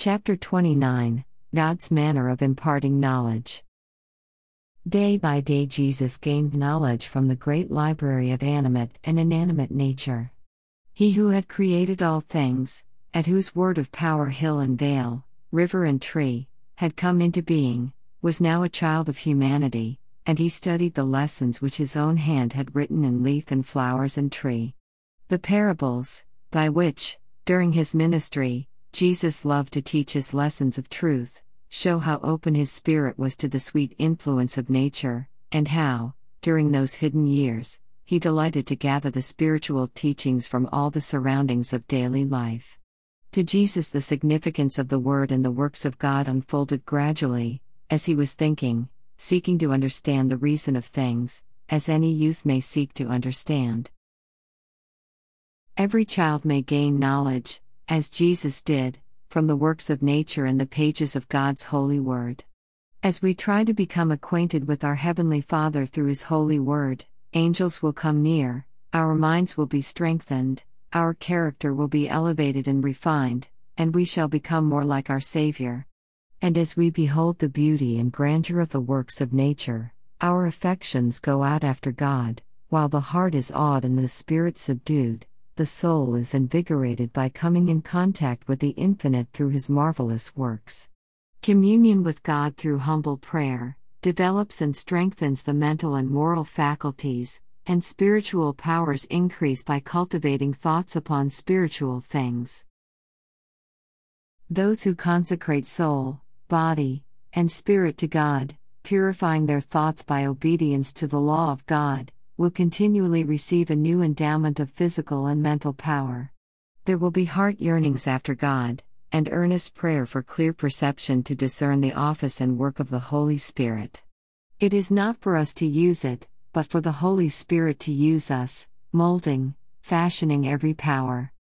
Chapter 29 God's Manner of Imparting Knowledge. Day by day Jesus gained knowledge from the great library of animate and inanimate nature. He who had created all things, at whose word of power hill and vale, river and tree, had come into being, was now a child of humanity, and he studied the lessons which his own hand had written in leaf and flowers and tree. The parables, by which, during his ministry, Jesus loved to teach his lessons of truth, show how open his spirit was to the sweet influence of nature, and how, during those hidden years, he delighted to gather the spiritual teachings from all the surroundings of daily life. To Jesus the significance of the Word and the works of God unfolded gradually, as he was thinking, seeking to understand the reason of things, as any youth may seek to understand. Every child may gain knowledge, as Jesus did, from the works of nature and the pages of God's holy word. As we try to become acquainted with our Heavenly Father through His holy word, angels will come near, our minds will be strengthened, our character will be elevated and refined, and we shall become more like our Savior. And as we behold the beauty and grandeur of the works of nature, our affections go out after God, while the heart is awed and the spirit subdued. The soul is invigorated by coming in contact with the infinite through His marvelous works. Communion with God through humble prayer develops and strengthens the mental and moral faculties, and spiritual powers increase by cultivating thoughts upon spiritual things. Those who consecrate soul, body, and spirit to God, purifying their thoughts by obedience to the law of God, will continually receive a new endowment of physical and mental power. There will be heart yearnings after God, and earnest prayer for clear perception to discern the office and work of the Holy Spirit. It is not for us to use it, but for the Holy Spirit to use us, molding, fashioning every power,